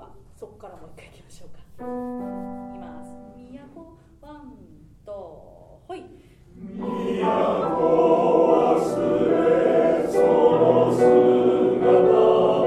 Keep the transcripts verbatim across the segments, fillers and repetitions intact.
はそこからもう一回いきましょうか。いきます。都ワンとほい。都忘れその姿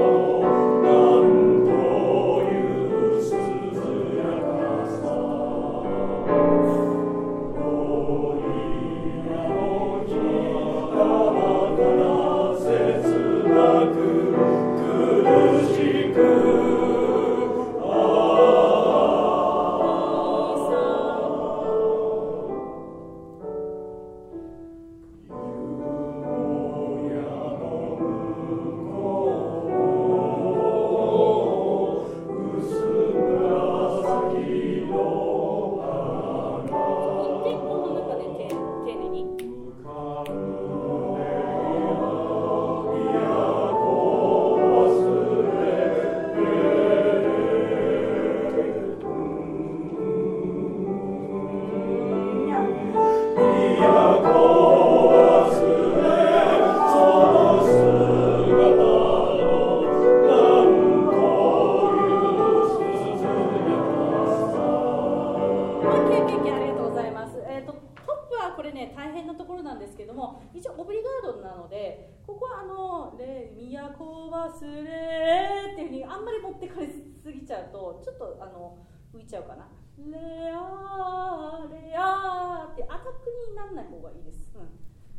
ちょっとあの浮いちゃうかな。レアーレアーってアタックにならない方がいいです、うん、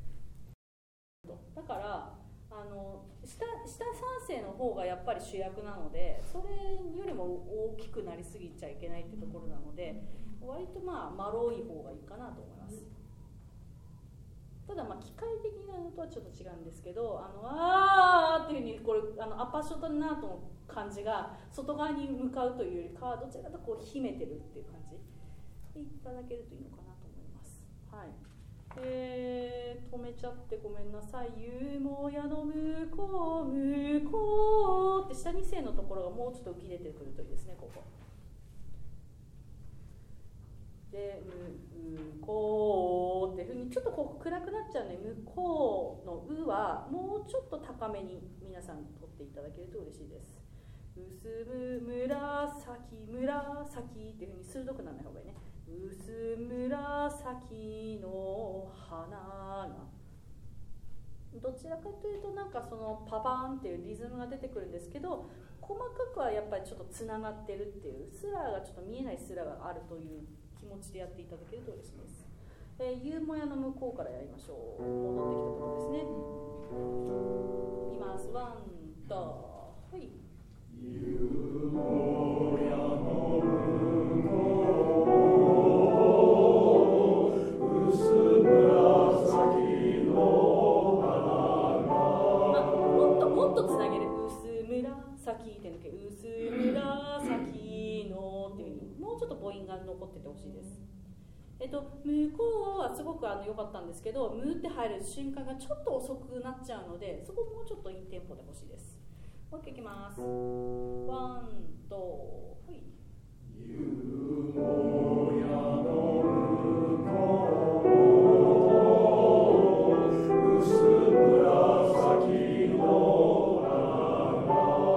だからあの 下, 下さん声の方がやっぱり主役なので、それよりも大きくなりすぎちゃいけないってところなので、割とまあ丸い方がいいかなと思います。ただまあ機械的なのとはちょっと違うんですけど、あのあーっていうふうにこれあのアッパーショットナートの感じが外側に向かうというよりかはどちらかとこう秘めてるっていう感じでいただけるといいのかなと思います。はい。えー、止めちゃってごめんなさい。ゆもやの向こう向こうって下に声のところがもうちょっと浮き出てくるといいですね。ここで向こうっていうふうにちょっとこう暗くなっちゃうので、向こうのうはもうちょっと高めに皆さん取っていただけると嬉しいです。薄む紫紫っていうふうに鋭くならない方がいいね。薄紫の花がどちらかというとなんかそのパパーンっていうリズムが出てくるんですけど、細かくはやっぱりちょっとつながってるっていうスラーがちょっと見えないスラーがあるという気持ちでやっていただけると嬉しいです。えー、ゆうもやの向こうからやりましょう。戻ってきたところですね。いきます。ワンとはい。ゆうもやの向こう薄紫の花が、あ、もっともっとつなげる。薄紫って抜け、薄紫のっていう風にもうちょっと母音が残っててほしいです。えっと、向こうはすごくあの良かったんですけど、ムーって入る瞬間がちょっと遅くなっちゃうので、そこもうちょっとインテンポでほしいです。もう一回いきます。ワンとほい。ゆもやの向こう薄紫の花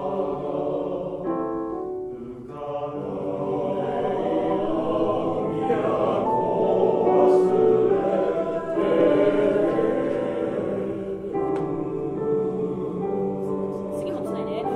浮かぶれや次もつないで。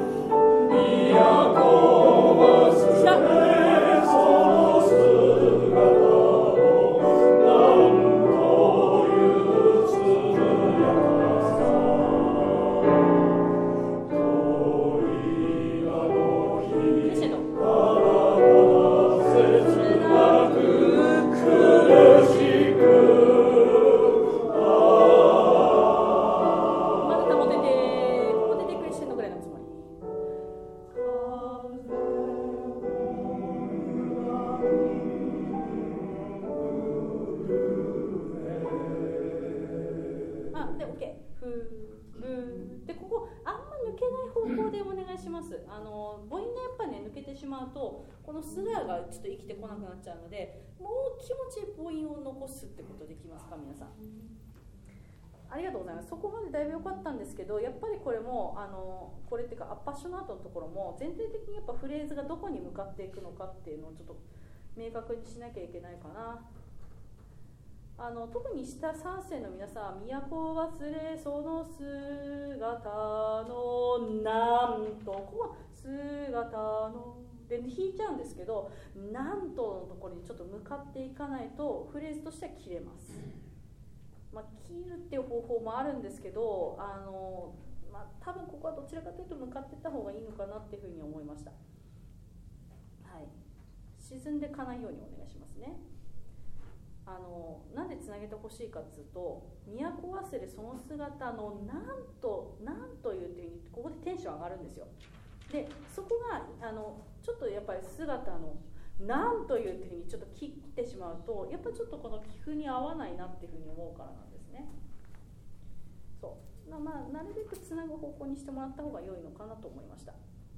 あの母音がやっぱね抜けてしまうとこのスラーがちょっと生きてこなくなっちゃうので、もう気持ちいい母音を残すってことできますか皆さん。 ありがとうございます。そこまでだいぶ良かったんですけど、やっぱりこれもあのこれっていうかアッパッションアートのところも全体的にやっぱフレーズがどこに向かっていくのかっていうのをちょっと明確にしなきゃいけないかな。あの特に下さん世の皆さん、都を忘れその姿のなんと、ここは姿ので弾いちゃうんですけど、なんとのところにちょっと向かっていかないとフレーズとしては切れます。まあ、切るっていう方法もあるんですけど、あの、まあ、多分ここはどちらかというと向かっていった方がいいのかなっていうふうに思いました。はい、沈んでいかないようにお願いしますね。あのなんでつなげてほしいかっていうと、都忘れその姿のなんとなんというっていうふうにここでテンション上がるんですよ。でそこがあのちょっとやっぱり姿のなんというっていうふうにちょっと切ってしまうと、やっぱりちょっとこの棋譜に合わないなっていうふうに思うからなんですね。そうまあなるべくつなぐ方向にしてもらった方が良いのかなと思いました。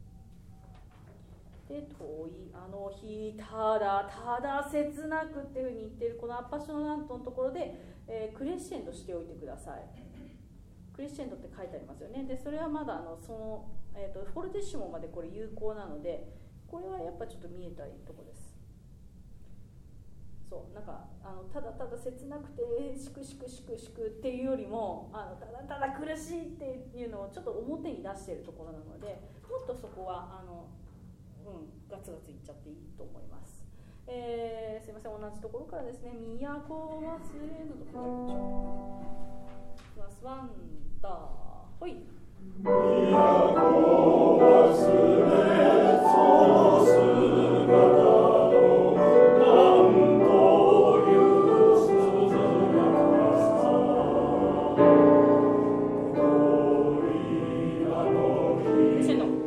で遠いあの日ただただ切なくっていうふうに言っているこのアッパッションアートのところで、えー、クレッシェンドしておいてください。クレッシェンドって書いてありますよね。でそれはまだあのその、えー、とフォルテッシモまでこれ有効なので、これはやっぱちょっと見えたいところです。そうなんかあのただただ切なくてしくしくしくしくっていうよりも、あのただただ苦しいっていうのをちょっと表に出しているところなので、もっとそこはあのうん、ガツガツいっちゃっていいと思います。えー、すいません、同じところからですね、都忘れのところに行きましょう。いきます。ワン、ダー、ほい。都忘れその姿のなんという鈴がせの。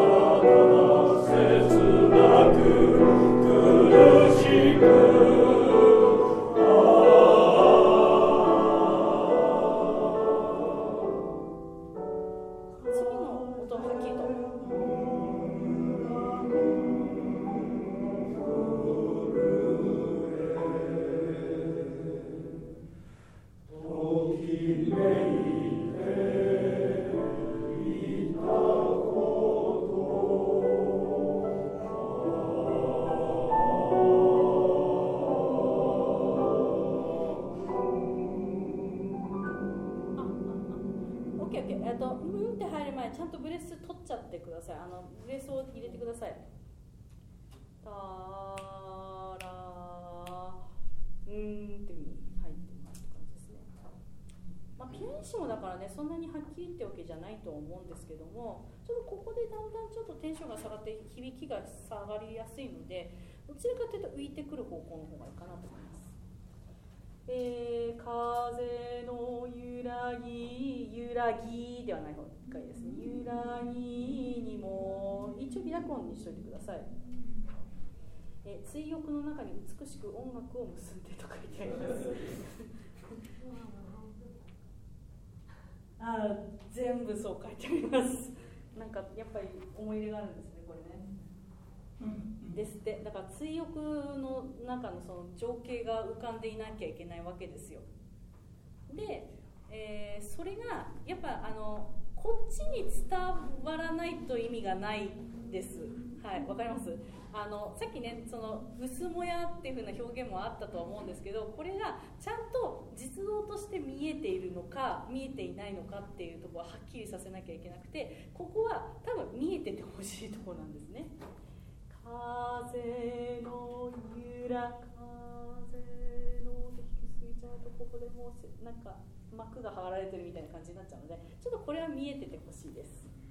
ちゃんとブレス取っちゃってください。あのブレスを入れてください。タラうーんっていう風に入ってますって感じですね。まあ、ピアニッシモだからね、そんなにはっきりってわけじゃないと思うんですけども、ちょっとここでだんだんちょっとテンションが下がって響きが下がりやすいので、どちらかというと浮いてくる方向の方がいいかなと思います。えー、風の揺らぎ揺らぎではない方がいいですね。揺らぎにも一応ビラコンにしといてください。えー、追憶の中に美しく音楽を結んでと書いてありますあ、全部そう書いてあります。なんかやっぱり思い入れがあるんですね、これね。ですって。だから追憶の中のその情景が浮かんでいなきゃいけないわけですよ。で、えー、それがやっぱあのこっちに伝わらないと意味がないです。はい、わかります。あのさっきね、その薄もやっていう風な表現もあったとは思うんですけど、これがちゃんと実像として見えているのか見えていないのかっていうところははっきりさせなきゃいけなくて、ここは多分見えててほしいところなんですね。風の揺ら風のって引きすぎちゃうと、ここでもうなんか幕が剥がられてるみたいな感じになっちゃうので、ちょっとこれは見えててほしいです。